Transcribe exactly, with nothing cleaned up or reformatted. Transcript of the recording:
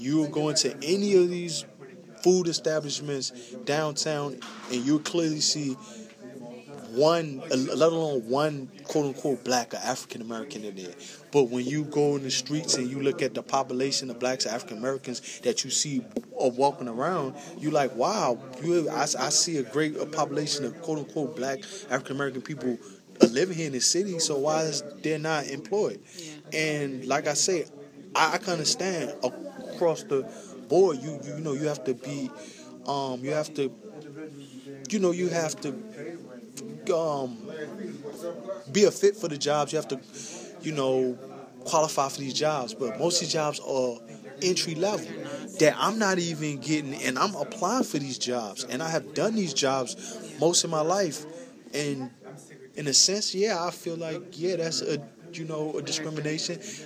You go into any of these food establishments downtown, and you clearly see one, uh, let alone one quote unquote black or African American in there. But when you go in the streets and you look at the population of blacks, African Americans that you see uh, walking around, you like, wow, you, I, I see a great uh, population of quote unquote black African American people uh, living here in the city. So why is they're not employed? Yeah. And like I say, I, I can understand across the board. You, you you know you have to be, um, you have to, you know you have to um, be a fit for the jobs. You have to, you know, qualify for these jobs. But most of these jobs are entry level that I'm not even getting, and I'm applying for these jobs, and I have done these jobs most of my life. And in a sense, yeah, I feel like yeah, that's a you know a discrimination.